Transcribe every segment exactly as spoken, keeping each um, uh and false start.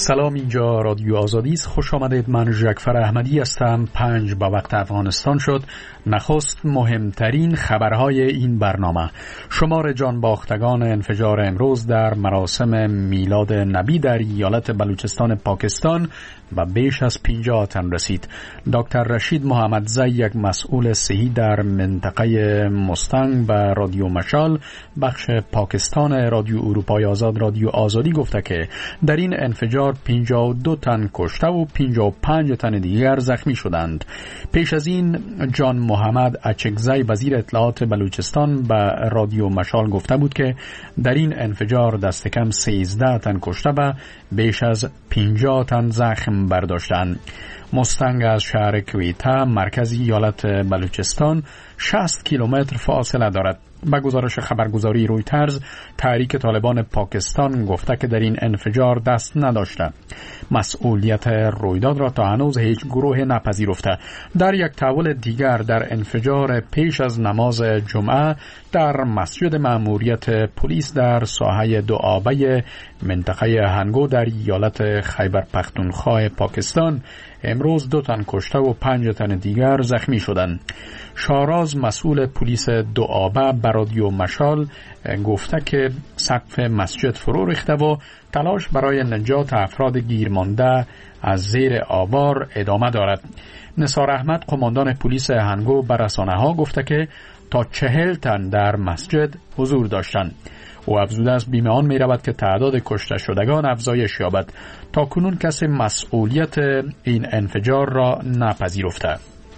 سلام، اینجا رادیو آزادی است. خوش آمدید. من جعفر احمدی هستم. پنج با وقت افغانستان شد. نخست مهمترین خبرهای این برنامه. شمار جانباختگان انفجار امروز در مراسم میلاد نبی در ایالت بلوچستان پاکستان و بیش از پنجاه تن رسید. دکتر رشید محمدزی، یک مسئول صحی در منطقه مستنگ، به رادیو مشال بخش پاکستان رادیو اروپای آزاد رادیو آزادی گفته که در این انفجار پنجاه و دو تن کشته و پنجاه و پنج تن دیگر زخمی شدند. پیش از این جان محمد اچکزی، وزیر اطلاعات بلوچستان، به رادیو مشال گفته بود که در این انفجار دست کم سیزده تن کشته و بیش از پنجاه تن زخم برداشتند. مستنگ از شهر کویتا، مرکز ایالت بلوچستان، شصت کیلومتر فاصله دارد. به گزارش خبرگزاری رویترز، تحریک طالبان پاکستان گفته که در این انفجار دست نداشته. مسئولیت رویداد را تا هنوز هیچ گروه نپذیرفته. در یک تحول دیگر، در انفجار پیش از نماز جمعه در مسجد مأموریت پلیس در ساحه دوآبه منطقه هنگو در ایالت خیبر پختونخوا پاکستان امروز دو تن کشته و پنج تن دیگر زخمی شدند. شاراز، مسئول پلیس دوآبه، به رادیو مشال گفته که سقف مسجد فرو ریخته و تلاش برای نجات افراد گیرمانده از زیر آوار ادامه دارد. نثار احمد، قماندان پلیس هنگو، به رسانه‌ها گفته که تا چهل تن در مسجد حضور داشتند. او افزوده است بیمه آن می رود که تعداد کشته شدگان افزایش یابد. تا کنون کسی مسئولیت این انفجار را نپذیرفته.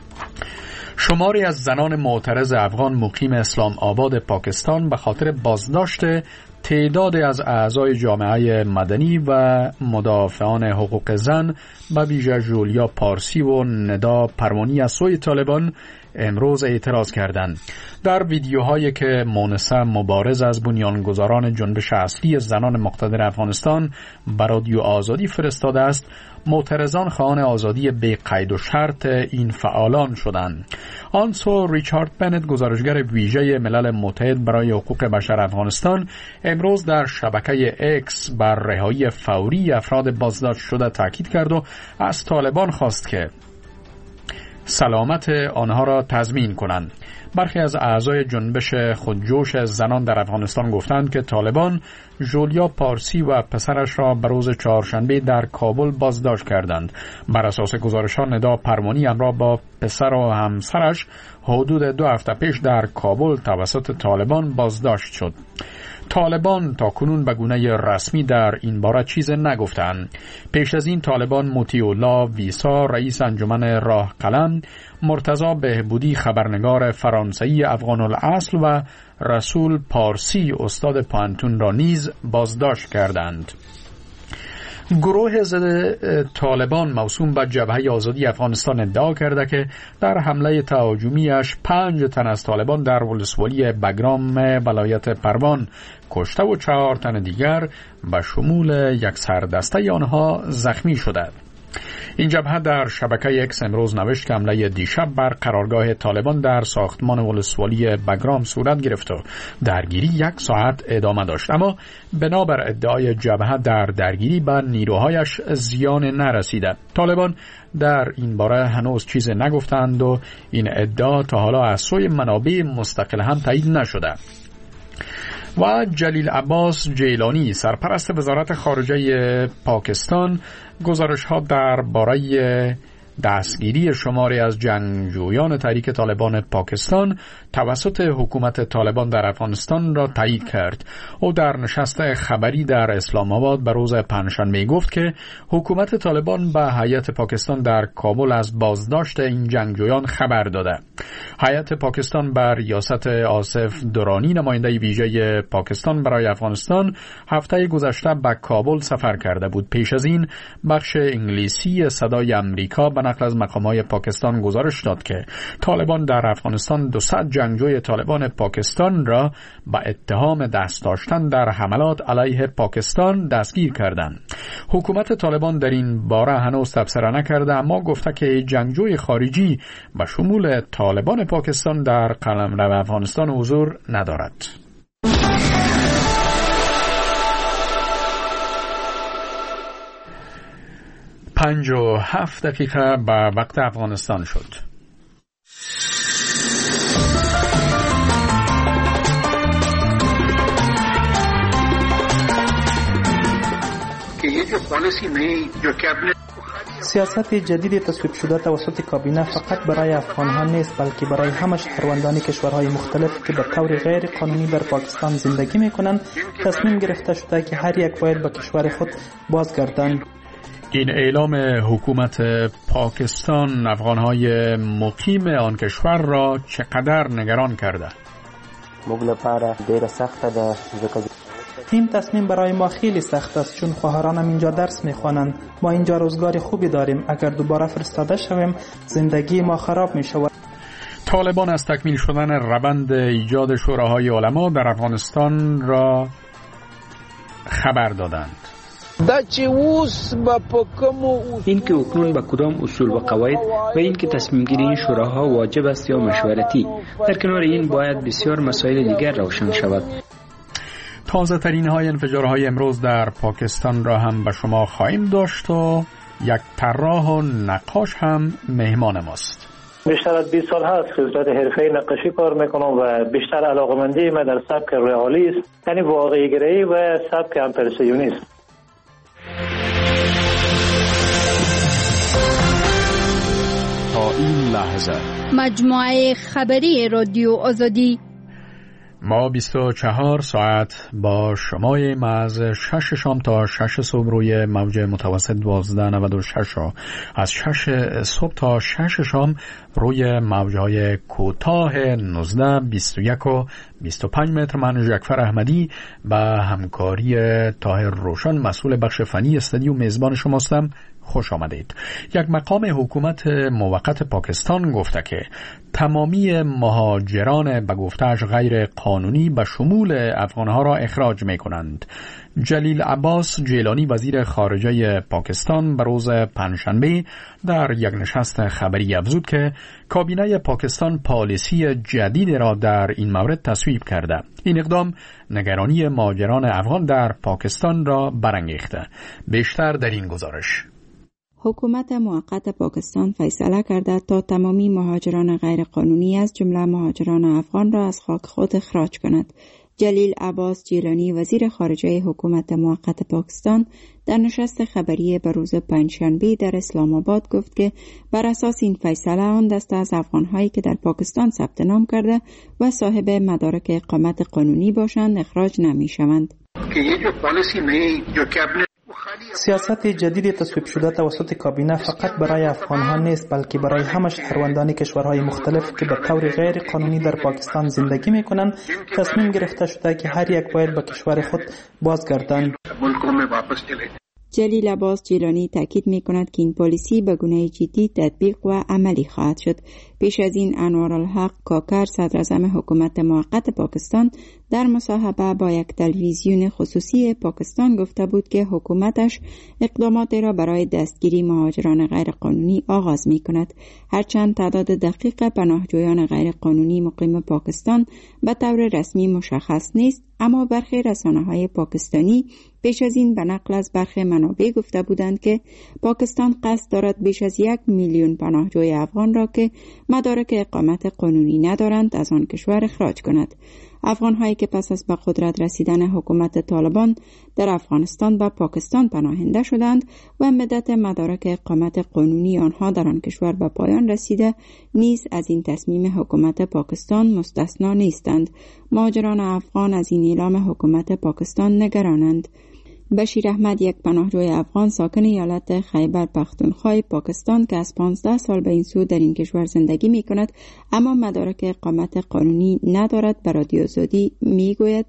شماری از زنان معترض افغان مقیم اسلام آباد پاکستان به خاطر بازداشت تعدادی از اعضای جامعه مدنی و مدافعان حقوق زن، به ویژه جولیا پارسی و ندا پروانی، از سوی طالبان امروز اعتراض کردند. در ویدیوهایی که مونسه مبارز از بنیانگذاران جنبش اصلی زنان مقتدر افغانستان به رادیو آزادی فرستاده است، معترضان خواهان آزادی بی قید و شرط این فعالان شدند. آنسو ریچارد بنت، گزارشگر ویژه ملل متحد برای حقوق بشر افغانستان، امروز در شبکه اکس بر رهایی فوری افراد بازداشت شده تاکید کرد و از طالبان خواست که سلامت آنها را تضمین کنند. برخی از اعضای جنبش خودجوش زنان در افغانستان گفتند که طالبان جولیا پارسی و پسرش را به روز چهارشنبه در کابل بازداشت کردند. بر اساس گزارش‌ها، ندا پروانی همراه با پسر و همسرش حدود دو هفته پیش در کابل توسط طالبان بازداشت شد. طالبان تا کنون به گونه رسمی در این باره چیز نگفتند. پیش از این طالبان مطیع الله ویسا، رئیس انجمن راه قلم، مرتضی بهبودی، خبرنگار فرانسوی افغان الاصل، و رسول پارسی، استاد پانتون، را نیز بازداشت کردند. گروه ضد طالبان موسوم به جبهه آزادی افغانستان ادعا کرده که در حمله تهاجمیش پنج تن از طالبان در ولسوالی بگرام ولایت پروان کشته و چهار تن دیگر به شمول یک سردسته آنها زخمی شده. این جبهه در شبکه اکس امروز نوشت که حمله دیشب بر قرارگاه طالبان در ساختمان ولسوالی بگرام صورت گرفت و درگیری یک ساعت ادامه داشت، اما بنابر ادعای جبهه در درگیری به نیروهایش زیان نرسیده. طالبان در این باره هنوز چیز نگفتند و این ادعا تا حالا از سوی منابع مستقل هم تایید نشده. و جلیل عباس جیلانی، سرپرست وزارت خارجه پاکستان، گزارش‌ها درباره دستگیری شماری از جنگجویان تحریک طالبان پاکستان توسط حکومت طالبان در افغانستان را تایید کرد. او در نشست خبری در اسلام آباد به روز پنجشنبه گفت که حکومت طالبان به هیئت پاکستان در کابل از بازداشت این جنگجویان خبر داده. هیئت پاکستان بر ریاست آصف درانی، نماینده ویژه پاکستان برای افغانستان، هفته گذشته به کابل سفر کرده بود. پیش از این بخش انگلیسی صدای امریکا به نقل از مقامات پاکستان گزارش داد که طالبان در افغانستان دوصد جنگجوی طالبان پاکستان را با اتهام دست داشتن در حملات علیه پاکستان دستگیر کردند. حکومت طالبان در این باره هنوز تبصره نکرده، اما گفته که جنگجوی خارجی به شمول طالبان پاکستان در قلمرو افغانستان حضور ندارد. پنج و هفت دقیقه به وقت افغانستان شد. سیاست جدید تصویب شده توسط کابینه فقط برای افغان‌ها نیست، بلکه برای همه شهروندان کشورهای مختلف که به طور غیر قانونی در پاکستان زندگی می‌کنند تصمیم گرفته شده که هر یک باید به کشور خود بازگردند. این اعلام حکومت پاکستان افغان‌های مقیم آن کشور را چقدر نگران کرده؟ این تصمیم برای ما خیلی سخت است، چون خواهرانم اینجا درس می‌خوانند. ما اینجا روزگار خوبی داریم. اگر دوباره فرستاده شویم زندگی ما خراب می‌شود. طالبان از تکمیل شدن روند ایجاد شوراهای علما در افغانستان را خبر دادند. این که اکنون به کدام اصول و قواعد و این که تصمیم گیری این شوراها واجب است یا مشورتی، در کنار این باید بسیار مسائل دیگر روشن شود. تازه ترین های انفجارهای امروز در پاکستان را هم به شما خواهیم داشت و یک طراح و نقاش هم مهمان ماست. بیشتر از بیست سال هست که صورت حرفه‌ای نقاشی کار میکنم و بیشتر علاقه‌مندی من در سبک رئالی است، یعنی واقعی گرایی و سبک امپرسیونیسم. تا این لحظه مجموعه خبری رادیو آزادی ما بیست و چهار ساعت با شماییم از شش شام تا شش صبح روی موج متوسط دوازده نود و شش و از شش صبح تا شش شام روی موجهای کوتاه نوزده بیست و یک و بیست و پنج متر. من ژکفر احمدی به همکاری طاهر روشن مسئول بخش فنی استودیو میزبان شماستم. خوش آمدید. یک مقام حکومت موقت پاکستان گفته که تمامی مهاجران به گفته‌اش غیر قانونی به شمول افغانها را اخراج می کنند. جلیل عباس جیلانی وزیر خارجه پاکستان به روز پنجشنبه در یک نشست خبری افزود که کابینه پاکستان پالیسی جدید را در این مورد تصویب کرده. این اقدام نگرانی مهاجران افغان در پاکستان را برانگیخته. بیشتر در این گزارش. حکومت موقت پاکستان فیصله کرده تا تمامی مهاجران غیرقانونی از جمله مهاجران افغان را از خاک خود اخراج کند. جلیل عباس جیلانی وزیر خارجه حکومت موقت پاکستان در نشست خبری به روز پنجشنبه در اسلام آباد گفت که بر اساس این فیصله آن دسته از افغان‌هایی که در پاکستان ثبت نام کرده و صاحب مدارک اقامت قانونی باشند اخراج نمی‌شوند. سیاست جدید تصویب شده توسط کابینه فقط برای افغان‌ها نیست، بلکه برای همه شهروندان کشورهای مختلف که به طور غیر قانونی در پاکستان زندگی می‌کنند تصمیم گرفته شده که هر یک باید به کشور خود بازگردند. جلیل عباس جیلانی تاکید می‌کند که این پالیسی به گونه جدی تطبیق و عملی خواهد شد. پیش از این انوارالحق کاکر صدراعظم حکومت موقت پاکستان در مصاحبه با یک تلویزیون خصوصی پاکستان گفته بود که حکومتش اقداماتی را برای دستگیری مهاجران غیرقانونی آغاز می‌کند. هرچند تعداد دقیق پناهجویان غیرقانونی مقیم پاکستان به طور رسمی مشخص نیست، اما برخی رسانه‌های پاکستانی پیش از این به نقل از برخی منابع گفته بودند که پاکستان قصد دارد بیش از یک میلیون پناهجوی افغان را که مدارک اقامت قانونی ندارند از آن کشور اخراج کند. افغان‌هایی که پس از به قدرت رسیدن حکومت طالبان در افغانستان به پاکستان پناهنده شدند و مدت مدارک اقامت قانونی آنها در آن کشور به پایان رسیده نیز از این تصمیم حکومت پاکستان مستثنا نیستند. مهاجران افغان از این اعلام حکومت پاکستان نگرانند. بشیر احمد یک پناهجوی افغان ساکن ایالت خیبر پختونخوا پاکستان که از پانزده سال به این سو در این کشور زندگی می کند اما مدارک اقامت قانونی ندارد به رادیو آزادی می گوید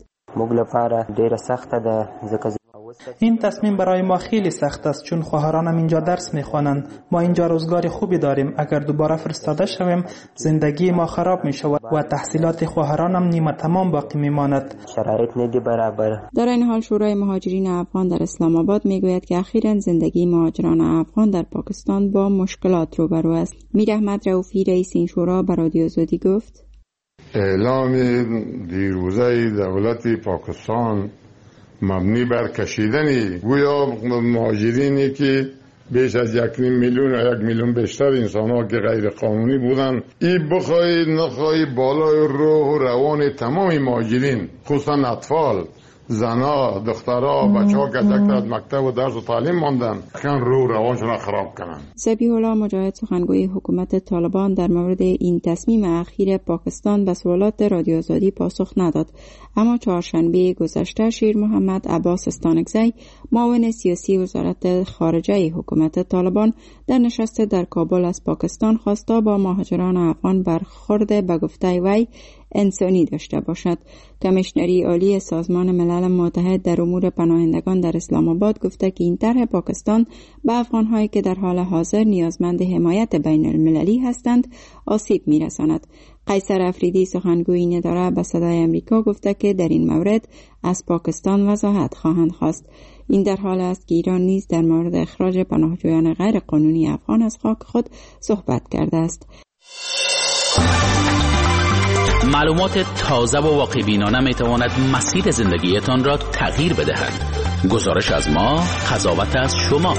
این تصمیم برای ما خیلی سخت است، چون خواهرانم اینجا درس میخوانند. ما اینجا روزگار خوبی داریم. اگر دوباره فرستاده شویم زندگی ما خراب می شود و تحصیلات خواهرانم نیمه تمام باقی میماند. شرایط ندی برابر. در این حال شورای مهاجرین افغان در اسلام آباد میگوید که اخیراً زندگی مهاجران افغان در پاکستان با مشکلات روبرو است. میر احمد رؤوفی رئیس این شورا به رادیو آزادی گفت: اعلام دیروزه دولت پاکستان مبنی بر کشیدن گویا مهاجرینی که بیش از یک میلیون یا یک میلیون بیشتر انسان ها که غیر قانونی بودن، این بخوای نخوای بالای روح و روان تمام مهاجرین خصوصا اطفال، زنا، دخترها، بچه ها که دکتر از مکتب و درس و تعلیم ماندن کن رو روانشون را خراب کنن. ذبیح الله مجاهد سخنگوی حکومت طالبان در مورد این تصمیم اخیر پاکستان به سوالات رادیو آزادی پاسخ نداد، اما چهارشنبه گذشته شیر محمد عباس استانکزی معاون سیاسی وزارت خارجه حکومت طالبان در نشست در کابل از پاکستان خواستا با مهاجران افغان برخورد به گفته وی انسانی داشته باشد. کمیشنری عالی سازمان ملل متحد در امور پناهندگان در اسلام آباد گفته که این طرح پاکستان به افغان‌هایی که در حال حاضر نیازمند حمایت بین المللی هستند آسیب می‌رساند. قیصر افریدی سخنگوی این اداره به صدای امریکا گفته که در این مورد از پاکستان وضاحت خواهند خواست. این در حال است که ایران نیز در مورد اخراج پناهجویان غیر قانونی افغان از خاک خود صحبت کرده است. معلومات تازه و واقع بینانه می تواند مسیر زندگیتان را تغییر بدهد. گزارش از ما، قضاوت از شما.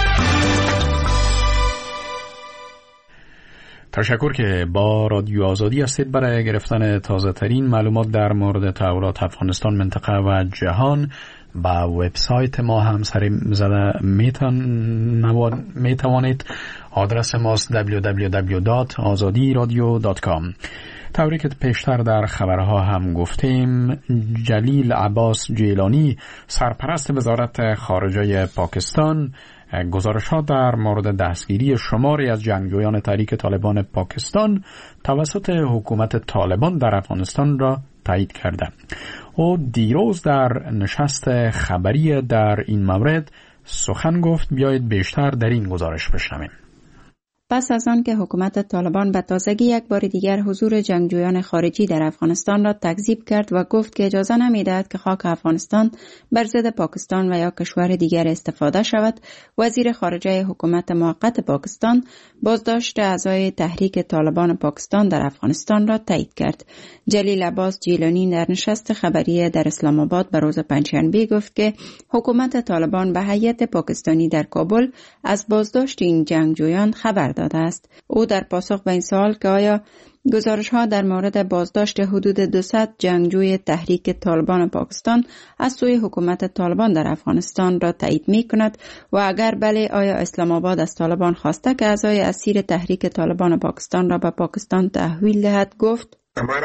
تشکر که با رادیو آزادی هستید برای گرفتن تازه ترین معلومات در مورد تحولات افغانستان، منطقه و جهان. با وبسایت ما هم سر زده می توانید. آدرس ماست دبلیو دبلیو دبلیو دات آزادی رادیو دات کام. طوری که پیشتر در خبرها هم گفتیم، جلیل عباس جیلانی سرپرست وزارت خارجه پاکستان گزارش‌ها در مورد دستگیری شماری از جنگجویان تحریک طالبان پاکستان توسط حکومت طالبان در افغانستان را تایید کرده. او دیروز در نشست خبری در این مورد سخن گفت. بیایید بیشتر در این گزارش بشنویم. پس از آن که حکومت طالبان به تازگی یک بار دیگر حضور جنگجویان خارجی در افغانستان را تکذیب کرد و گفت که اجازه نمی‌دهد که خاک افغانستان بر ضد پاکستان و یا کشور دیگر استفاده شود، وزیر خارجه حکومت موقت پاکستان بازداشت اعضای تحریک طالبان پاکستان در افغانستان را تایید کرد. جلیل عباس جیلانی در نشست خبری در اسلام آباد به روز پنجشنبه گفت که حکومت طالبان به هیئت پاکستانی در کابل از بازداشت این جنگجویان خبر داد است. او در پاسخ به این سوال که آیا گزارش‌ها در مورد بازداشت حدود دویست جنگجوی تحریک طالبان پاکستان از سوی حکومت طالبان در افغانستان را تایید می‌کند و اگر بله آیا اسلام آباد از طالبان خواسته که اعضای اسیر تحریک طالبان پاکستان را به پاکستان تحویل دهد، گفت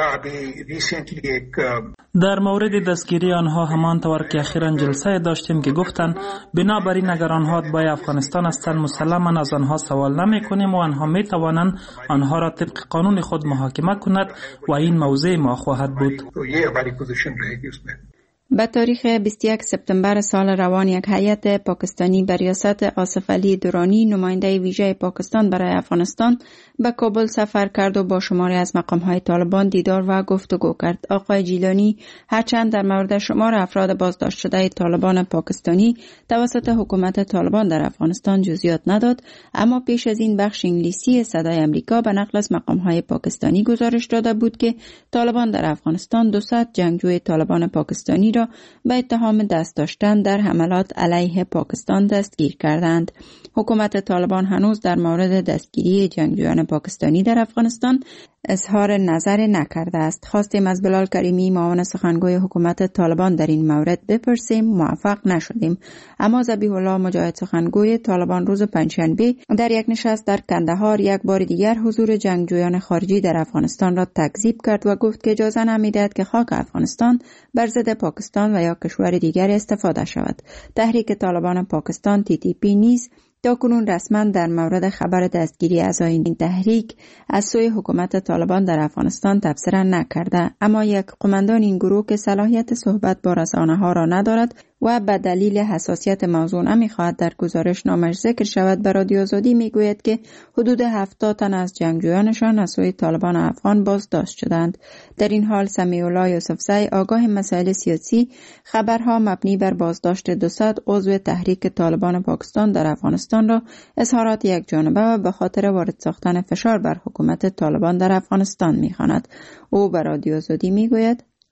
در مورد دستگیری آنها همان طور که اخیراً جلسه داشتیم که گفتند بنابراین اگر آنها به افغانستان هستند مسلماً از آنها سوال نمی کنیم و آنها می توانند آنها را طبق قانون خود محاکمه کند و این موضع ما خواهد بود. به تاریخ بیست و یک سپتامبر سال روان یک هیئت پاکستانی به ریاست آصف علی درانی نماینده ویژه پاکستان برای افغانستان به کابل سفر کرد و با شماری از مقام‌های طالبان دیدار و گفتگو کرد. آقای جیلانی هرچند در مورد شمار افراد بازداشت شده طالبان پاکستانی توسط حکومت طالبان در افغانستان جزئیات نداد، اما پیش از این بخش انگلیسی صدای امریکا به نقل از مقام‌های پاکستانی گزارش داده بود که طالبان در افغانستان دویست جنگجوی طالبان پاکستانی را به اتهام دست داشتن در حملات علیه پاکستان دستگیر کردند. حکومت طالبان هنوز در مورد دستگیری جنگجویان پاکستانی در افغانستان اظهار نظر نکرده است. خواستیم از بلال کریمی معاون سخنگوی حکومت طالبان در این مورد بپرسیم، موفق نشدیم. اما ذبیح الله مجاهد سخنگوی طالبان روز پنجشنبه در یک نشست در کندهار یک بار دیگر حضور جنگجویان خارجی در افغانستان را تکذیب کرد و گفت که اجازه نمی‌دهد که خاک افغانستان بر ضد پاکستان و یا کشور دیگر استفاده شود. تحریک طالبان پاکستان تی تی پی نیز تاکنون رسما در مورد خبر دستگیری اعضای این تحریک از سوی حکومت طالبان در افغانستان تبصره نکرده، اما یک قماندان این گروه که صلاحیت صحبت با رسانه‌ها را ندارد و به دلیل حساسیت موضوع نمی‌خواهد در گزارش نامش ذکر شود، به رادیو آزادی میگوید که حدود هفتاد تن از جنگجویانشان از سوی طالبان افغان بازداشت شدند. در این حال سمیع الله یوسفزی آگاه مسائل سیاسی خبرها مبنی بر بازداشت دویست عضو تحریک طالبان پاکستان در افغانستان را اظهارات یک جانبه و به خاطر وارد ساختن فشار بر حکومت طالبان در افغانستان می‌خواند. او به رادیو آزادی میگوید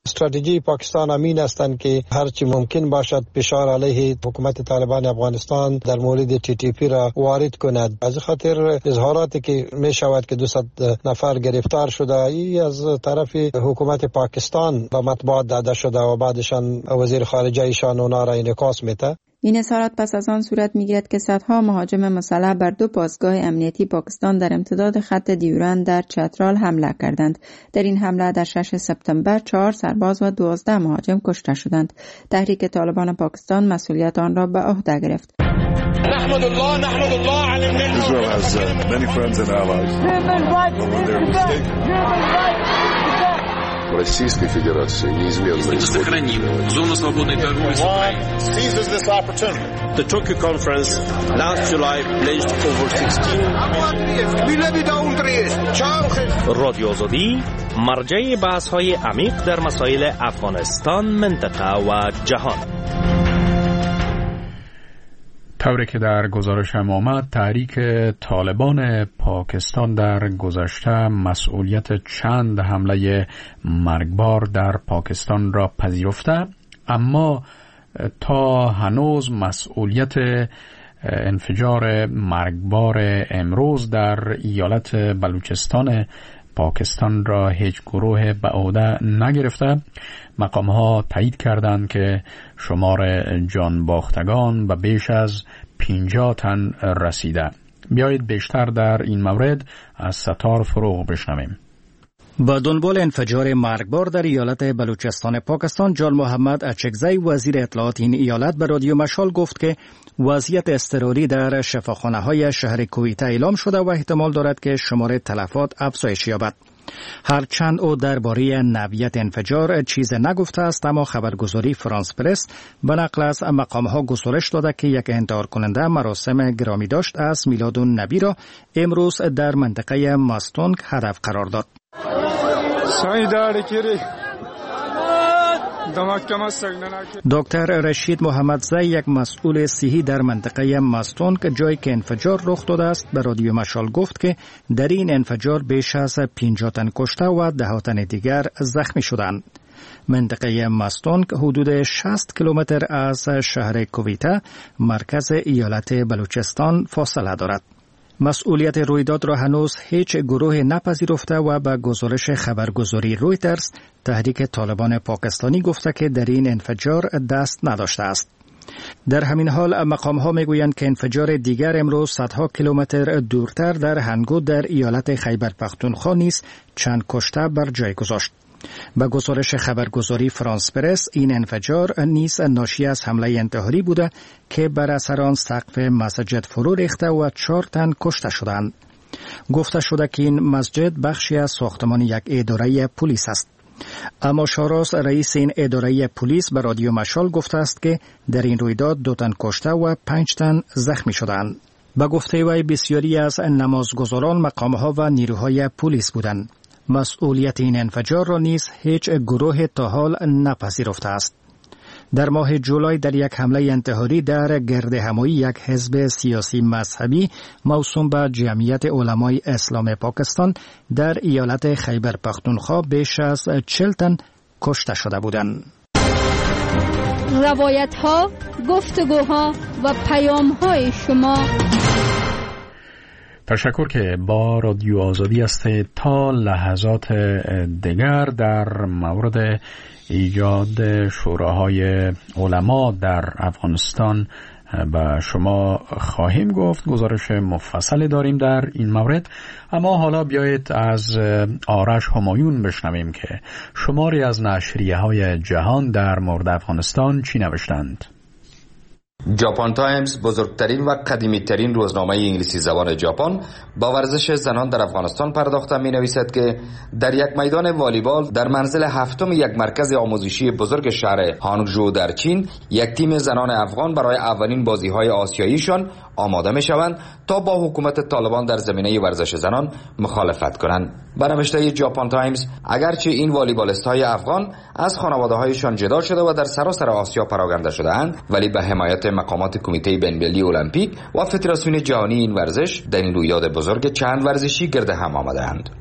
استراتژی پاکستان امین هستند که هر چی ممکن باشد فشار علیه حکومت طالبان افغانستان در مورد تی تی پی را وارد کند. از خاطر اظهاراتی که می شود که دویست نفر گرفتار شده ای از طرف حکومت پاکستان به مطبوعات داده شده و بعدشان وزیر خارجه ایشان اونا را انعکاس میده. این اظهارات پس از آن صورت میگیرد که صدها مهاجم مسلح بر دو پاسگاه امنیتی پاکستان در امتداد خط دیوران در چترال حمله کردند. در این حمله در ششم سپتامبر چهار سرباز و دوازده مهاجم کشته شدند. تحریک طالبان پاکستان مسئولیت آن را به عهده گرفت. نحمد الله نحمد الله على Israel has uh, many friends and allies. Российской Федерации неизменно сохраним зону свободной торговли с Украиной. Seizes this opportunity. The Tokyo conference last July pledged over sixteen رادیو آزادی مرجع بحث‌های عمیق در مسائل افغانستان، منطقه و جهان. طوری که در گزارش هم آمد، تحریک طالبان پاکستان در گذشته مسئولیت چند حمله مرگبار در پاکستان را پذیرفته، اما تا هنوز مسئولیت انفجار مرگبار امروز در ایالت بلوچستان پاکستان را هیچ گروه به عهده نگرفته. مقام‌ها تایید کردند که شمار جان باختگان به بیش از پنجاه تن رسیده. بیایید بیشتر در این مورد از ستار فروغ بشنویم. با دنبال انفجار مرگبار در ایالت بلوچستان پاکستان، جان محمد اچکزی وزیر اطلاعات این ایالت به رادیو مشال گفت که وضعیت اضطراری در شفاخانه‌های شهر کویته اعلام شده و احتمال دارد که شمار تلفات افزایش یابد. هرچند او درباره نوعیت انفجار چیز نگفته است، اما خبرگزاری فرانس پرس به نقل از مقام‌ها گزارش داده که یک انتحار کننده مراسم گرامی داشت از میلاد النبی را امروز در منطقه ماستونگ هدف قرار داد. دکتر رشید محمدزی، یک مسئول صحی در منطقه ماستونگ جایی که انفجار رخ داده است، به رادیو مشال گفت که در این انفجار بیش از پنجاه تن کشته و ده تن دیگر زخمی شدند. منطقه ماستونگ حدود شصت کیلومتر از شهر کویته مرکز ایالت بلوچستان فاصله دارد. مسئولیت رویداد را هنوز هیچ گروه نپذیرفته و به گزارش خبرگزاری رویترز، تحریک طالبان پاکستانی گفته که در این انفجار دست نداشته است. در همین حال مقام‌ها میگویند که انفجار دیگر امروز صدها کیلومتر دورتر در هنگو در ایالت خیبر پختونخوا نیز چند کشته بر جای گذاشت. با گزارش خبرگزاری فرانس پرس، این انفجار نیز ناشی از حمله انتحاری بوده که بر اثر آن سقف مسجد فرو ریخته و چهار تن کشته شدند. گفته شده که این مسجد بخشی از ساختمان یک اداره پلیس است. اما شاراس، رئیس این اداره پلیس، به رادیو مشال گفته است که در این رویداد دو تن کشته و پنج تن زخمی شدند. به گفته وی بسیاری از نمازگزاران مقام‌ها و نیروهای پلیس بودند. مسئولیت این انفجار را نیز هیچ گروه تا حال نپذیرفته است. در ماه جولای در یک حمله انتحاری در گردهمایی یک حزب سیاسی مذهبی موسوم به جمعیت علمای اسلام پاکستان در ایالت خیبر پختونخوا بیش از چهل تن کشته شده بودند. روایت ها، گفتگوها و پیام های شما. تشکر که با رادیو آزادی هستید. تا لحظات دیگر در مورد ایجاد شوراهای علما در افغانستان به شما خواهیم گفت. گزارش مفصلی داریم در این مورد، اما حالا بیایید از آرش همایون بشنویم که شماری از نشریه های جهان در مورد افغانستان چی نوشتند. ژاپن تایمز، بزرگترین و قدیمی‌ترین روزنامه انگلیسی زبان ژاپن، با ورزش زنان در افغانستان پرداخته می‌نویسد که در یک میدان والیبال در منزل هفتم یک مرکز آموزشی بزرگ شهر هانگژو در چین، یک تیم زنان افغان برای اولین بازی‌های آسیاییشان آماده می‌شوند تا با حکومت طالبان در زمینه ورزش زنان مخالفت کنند. به نوشته ژاپن تایمز، اگرچه این والیبالیست‌های افغان از خانواده‌هایشان جدا شده و در سراسر آسیا پراگنده شده‌اند، ولی به حمایت مقامات کمیته بین‌المللی المپیک و فدراسیون جهانی این ورزش در این رویداد بزرگ چند ورزشی گرد هم آمده‌اند.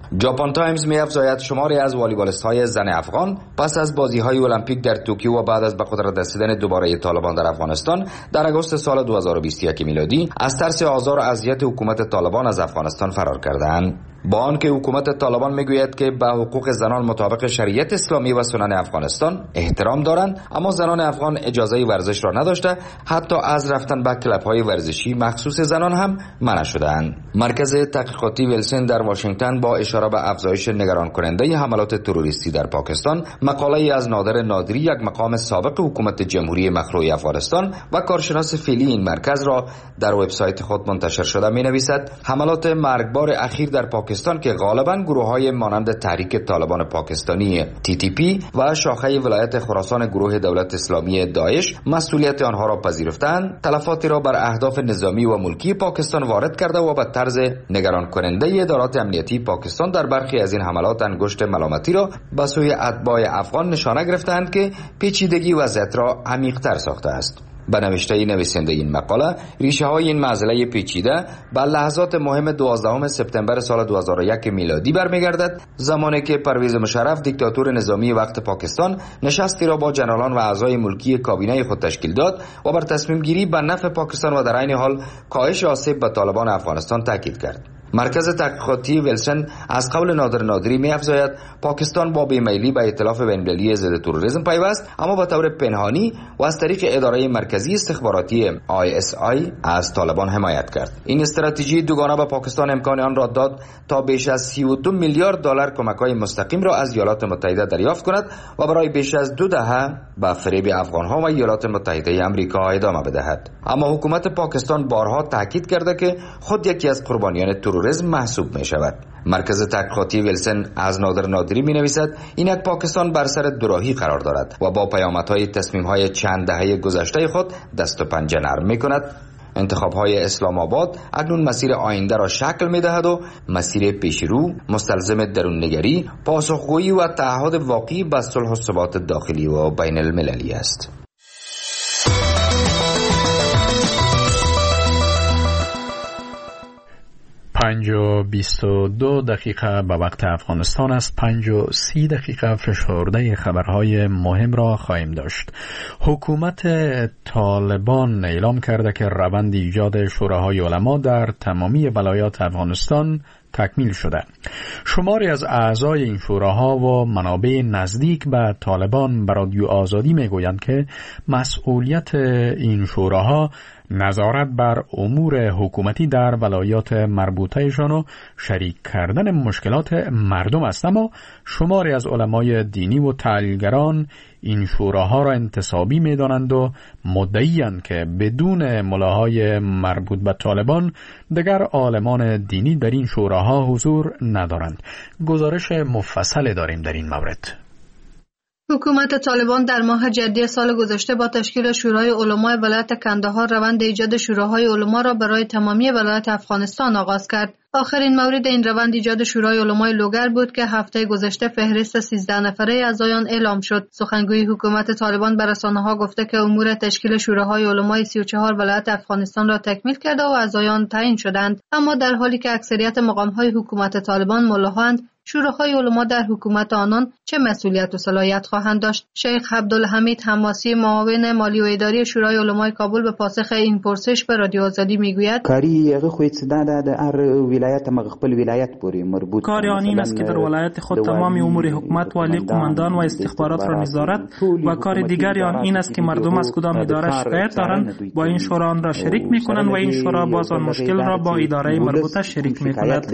ژاپن تایمز می‌افزاید شماری از والیبالیست‌های زن افغان پس از بازی‌های المپیک در توکیو و بعد از به قدرت رسیدن دوباره طالبان در افغانستان در آگوست سال دو هزار و بیست و یک میلادی از ترس آزار و اذیت حکومت طالبان از افغانستان فرار کردند. با آنکه حکومت طالبان میگوید که به حقوق زنان مطابق شریعت اسلامی و سنن افغانستان احترام دارند، اما زنان افغان اجازه ورزش را نداشته، حتی از رفتن به کلب‌های ورزشی مخصوص زنان هم منع شده‌اند. مرکز تحقیقاتی ویلسن در واشنگتن با اشاره به افزایش نگران کننده حملات تروریستی در پاکستان مقاله‌ای از نادر نادری، یک مقام سابق حکومت جمهوری مخلوع افغانستان و کارشناس فعلی این مرکز را در وبسایت خود منتشر شده می‌نویسد حملات مرگبار اخیر در پاکستان که غالباً گروه‌های مانند تحریک طالبان پاکستانی تی تی پی و شاخه ولایت خراسان گروه دولت اسلامی داعش مسئولیت آنها را پذیرفتند، تلفاتی را بر اهداف نظامی و ملکی پاکستان وارد کرده و به طرز نگران کننده ادارات امنیتی پاکستان در برخی از این حملات انگشت ملامتی را به سوی اتباع افغان نشانه گرفتند که پیچیدگی وضعیت را عمیق‌تر ساخته است. به نوشته نویسنده این مقاله، ریشه های این معضله پیچیده به لحظات مهم دوازدهم سپتامبر سال دو هزار و یک میلادی برمیگردد، زمانی که پرویز مشرف دیکتاتور نظامی وقت پاکستان نشستی را با جنرالان و اعضای ملکی کابینه خود تشکیل داد و بر تصمیم گیری به نفع پاکستان و در عین حال کاهش آسیب به طالبان افغانستان تاکید کرد. مرکز تحقیقاتی ویلسن از قول نادر نادری می‌افزاید پاکستان با بیمیلی به ائتلاف بین‌المللی ضد تروریسم پیوست، اما به طور پنهانی و از طریق اداره مرکزی استخباراتی آی اس آی از طالبان حمایت کرد. این استراتژی دوگانه به پاکستان امکان آن را داد تا بیش از سی و دو میلیارد دلار کمک‌های مستقیم را از ایالات متحده دریافت کند و برای بیش از دو دهه به فریب افغان‌ها و ایالات متحده آمریکا ادامه بدهد. اما حکومت پاکستان بارها تاکید کرده که خود یکی از قربانیان تروریسم محسوب می شود. مرکز تحقیقاتی ویلسن از نادر نادری می نویسد اینک پاکستان بر سر دوراهی قرار دارد و با پیامدهای تصمیم‌های چند دهه گذشته خود دست و پنجه نرم می کند. انتخاب‌های اسلام آباد اکنون مسیر آینده را شکل می‌دهد و مسیر پیشرو مستلزم درون‌نگری، پاسخگویی و تعهد واقعی به صلح و ثبات داخلی و بین المللی است. پنج و بیست و دو دقیقه به وقت افغانستان است. پنج و سی دقیقه فشرده خبرهای مهم را خواهیم داشت. حکومت طالبان اعلام کرده که روند ایجاد شوراهای علما در تمامی ولایات افغانستان تکمیل شده. شماری از اعضای این شوراها و منابع نزدیک به طالبان به رادیو آزادی میگویند که مسئولیت این شوراها نظارت بر امور حکومتی در ولایات مربوطهشان و شریک کردن مشکلات مردم است، اما شماری از علمای دینی و تحلیلگران این شوراها را انتصابی می‌دانند و مدعی‌اند که بدون ملاهای مربوط به طالبان دیگر عالمان دینی در این شوراها حضور ندارند. گزارش مفصل داریم در این مورد. حکومت طالبان در ماه جدی سال گذشته با تشکیل شورای علمای ولایت کندهار روند ایجاد شوراهای علما را برای تمامی ولایت افغانستان آغاز کرد. آخرین مورد این روند ایجاد شورای علمای لوگر بود که هفته گذشته فهرست سیزده نفره اعضایان اعلام شد. سخنگوی حکومت طالبان به رسانه‌ها گفته که امور تشکیل شوراهای علمای سی و چهار ولایت افغانستان را تکمیل کرده و اعضایان تعیین شدند، اما در حالی که اکثریت مقام‌های حکومت طالبان ملاهاند، شوراهای علما در حکومت آنان چه مسئولیت و صلاحیت خواهند داشت؟ شیخ عبدالحمید حماسی، معاون مالی و اداری شورای علمای کابل، به پاسخ این پرسش به رادیو آزادی میگوید کاری هغه خو استداده د هر ولایت مغفل ولایت پوری مربوط کار آن این است که در ولایت خود تمام امور حکومت، والی، قماندان و استخبارات را نظارت و کار دیگری آن این است که مردم از کدام اداره شکایت دارند با این شورا آن را شریک میکنند و این شورا باز آن مشکل را با اداره مربوطه شریک میکند.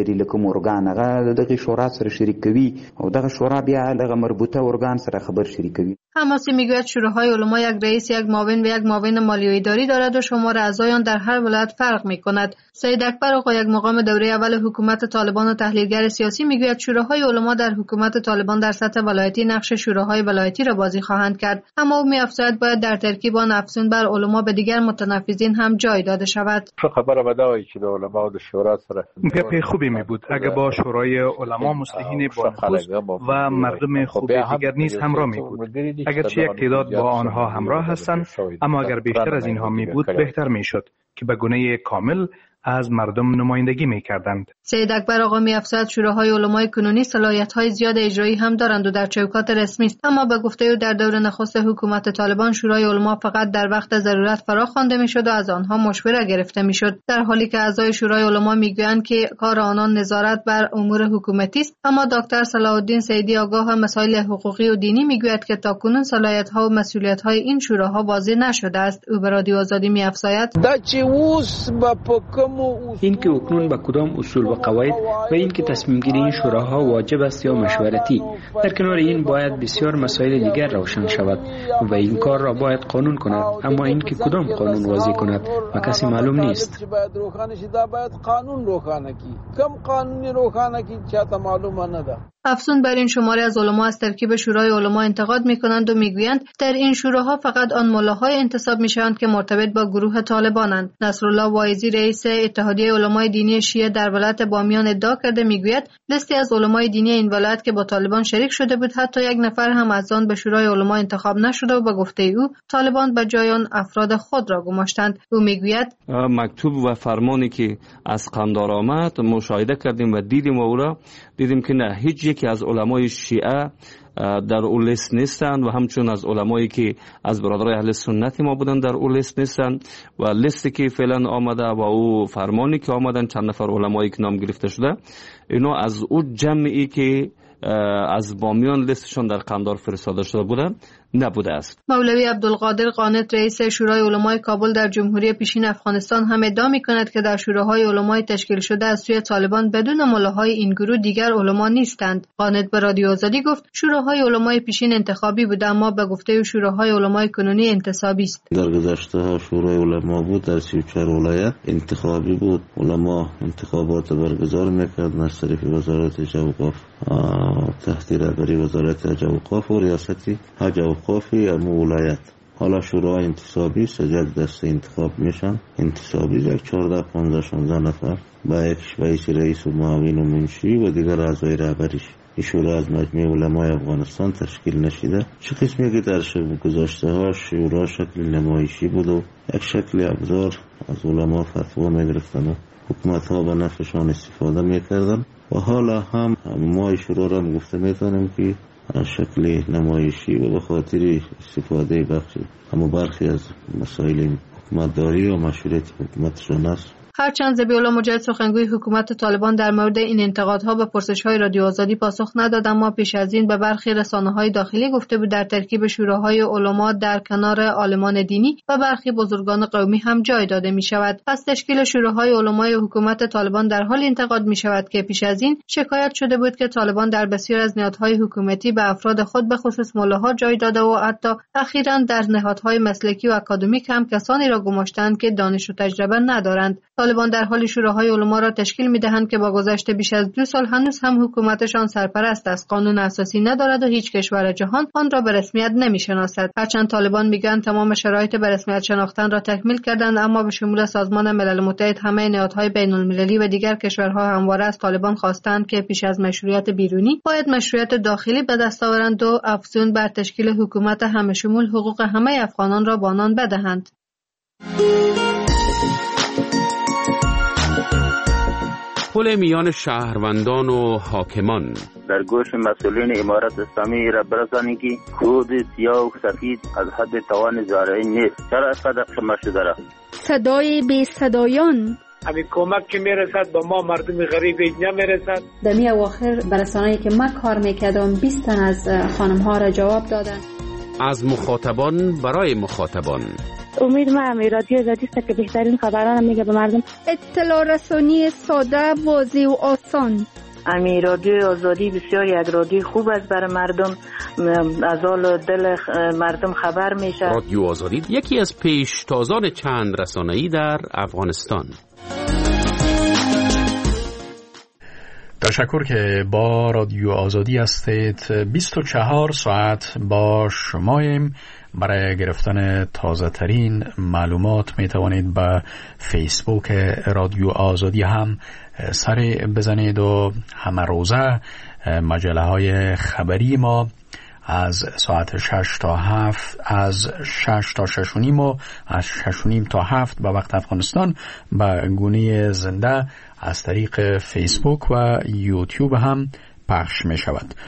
سره شریک کوي او دغه شورا بیا دغه مربوطه ارگان سره خبر شریک کوي. حماسی میگوید شوراهای علما یک رئیس، یک معاون و یک معاون مالی و اداری دارد و شمار اعضایان در هر ولایت فرق میکند. سید اکبر آقا، یک مقام دوره اول حکومت طالبان و تحلیلگر سیاسی، میگوید شوراهای علما در حکومت طالبان در سطح ولایتی نقش شوراهای ولایتی را بازی خواهند کرد، اما او میافزاید باید در ترکیب آن افزون بر علما به دیگر متنفذین هم جای داده شود. خبر بدایی که علما و شورا سره پی خوبی می بود اگر با شورای علما مصلحین بانخوز و مردم خوب دیگر نیز همراه می بود. اگرچه یک تعداد با آنها همراه هستند، اما اگر بیشتر از اینها می بود بهتر می شد که به گونه کامل از مردم نمایندگی می‌کردند. سید اکبر آقا می‌افزاید شوراهای علمای کنونی صلاحیت‌های زیاد اجرایی هم دارند و در چوکات رسمی است، اما به گفته او در دور نخست حکومت طالبان شورای علما فقط در وقت ضرورت فرا خوانده می‌شد و از آنها مشوره گرفته می‌شد، در حالی که اعضای شورای علما می‌گویند که کار آنان نظارت بر امور حکومتی است. اما دکتر صلاح الدین سیدی آگاه حقوقی حقوقی و دینی میگوید که تاکنون صلاحیت‌ها و مسئولیت‌های این شوراها واضح نشده است. او به رادیو آزادی می‌افزاید این که اکنون با کدام اصول و قواعد و این که تصمیم گیری این شوراها واجب است یا مشورتی، در کنار این باید بسیار مسائل دیگر روشن شود و این کار را باید قانون کند، اما این که کدام قانون وضع کند و کسی معلوم نیست. افزون بر این شماره از علما از ترکیب شورای علما انتقاد می‌کنند و می‌گویند در این شوراها فقط آن ملاهای انتصاب می‌شوند که مرتبط با گروه طالبانند. نصرالله واعظی رئیس اتحادیه علمای دینی شیعه در ولایت بامیان ادعا کرده می‌گوید لیستی از علمای دینی این ولایت که با طالبان شریک شده بود حتی یک نفر هم از آن به شورای علما انتخاب نشده و به گفته او طالبان به جای آن افراد خود را گماشتند. او می‌گوید مکتوب و فرمانی که از قندار آمد مشاهده کردیم و دیدیم و او دیدیم که نه هیچ یکی از علمای شیعه در اون لیست نیستند و همچون از علمایی که از برادرای اهل سنت ما بودن در اون لیست نیستند و لیستی که فعلا آمده و او فرمانی که آمدن چند نفر علمایی که نام گرفته شده اینا از اون جمعی که از بامیان لیستشون در قندار فرستاده شده بوده نبوده است. مولوی عبدالقادر قانت رئیس شورای علمای کابل در جمهوری پیشین افغانستان هم ادعا می‌کند که در شوراهای علمای تشکیل شده از سوی طالبان بدون ملاهای این گروه دیگر علما نیستند. قانت به رادیو آزادی گفت شوراهای علمای پیشین انتخابی بوده اما به گفته شوراهای علمای کنونی انتصابی است. در گذشته ها شورای علما بود در سی و چهار ولایت انتخابی بود، علما انتخابات برگزار می‌کردند از طریق وزارت اوقاف تحت رهبری وزارت اوقاف و ریاست حج اوقافی امو ولایت. حالا شورای انتصابی سجد دست انتخاب میشن، انتصابی یک چهارده پانزده شانزده نفر با یک رئیس رئیس و معاون و منشی و دیگر اعضای رهبریش. این شورا از مجمع علمای افغانستان تشکیل نشده. چه قسمی که در شب گذاشته ها شورا شکل نمایشی بود و یک شکل ابزار از علما فتوا میگرفتن و حکومت ها به نفعشان استفاده میکردن و حالا هم ما شورا را گفته میتونیم که شکل نمایشی و به خاطر استفاده بخش اما برخی از مسائل حکومتداری و مشروعیت حکومتشان است. هرچند ذبیح‌الله مجاهد سخنگوی حکومت طالبان در مورد این انتقادها به پرسش‌های رادیو آزادی پاسخ نداد، اما پیش از این به برخی رسانه‌های داخلی گفته بود در ترکیب شوراهای علما در کنار عالمان دینی و برخی بزرگان قومی هم جای داده می‌شود. پس تشکیل شوراهای علمای حکومت طالبان در حال انتقاد می‌شود که پیش از این شکایت شده بود که طالبان در بسیار از نهادهای حکومتی به افراد خود به خصوص ملاها جای داده و حتی اخیراً در نهادهای مسلکی و اکادمیک هم کسانی را گماشتند که دانش و تجربه ندارند. طالبان در حال شوراهای علما را تشکیل می‌دهند که با گذشت بیش از دو سال هنوز هم حکومتشان سرپرست است، قانون اساسی ندارد و هیچ کشور جهان آن را به رسمیت نمی‌شناسد. هرچند طالبان میگن تمام شرایط به رسمیت شناختن را تکمیل کردند، اما به شمول سازمان ملل متحد همه نهادهای بین‌المللی و دیگر کشورها همواره از طالبان خواستند که پیش از مشروعیت بیرونی باید مشروعیت داخلی به دست آورند و افزون بر تشکیل حکومت همه شمول حقوق همه افغانان را به آنان بدهند. پل میان شهروندان و حاکمان در گوش مسئولین امارت اسلامی را برسانی که خود سیاه و سفید از حد توان زارعی نیست. چرا اینقدر خمه شده را؟ صدای بی صدایان همین کمک که میرسد با ما مردم غریب نمیرسد. در می اواخر برسانه‌ای که من کار میکردم بیست تن از خانم ها را جواب دادن. از مخاطبان برای مخاطبان. امید ما امی رادیو آزادی است که بهترین خبران میگه به مردم. اطلاع رسانی ساده، واضح و آسان. امی رادیو آزادی بسیار یک رادیو خوب است برای مردم، از حال دل مردم خبر میشه. رادیو آزادی یکی از پیشتازان چند رسانه‌ای در افغانستان. تشکر که با رادیو آزادی هستید. بیست و چهار ساعت با شماییم. برای گرفتن تازه ترین معلومات می توانید به فیسبوک رادیو آزادی هم سر بزنید و همه روزه مجله های خبری ما از ساعت شش تا هفت، از شش تا شش و نیم و از شش و نیم تا هفت به وقت افغانستان به گونه زنده از طریق فیسبوک و یوتیوب هم پخش می شود.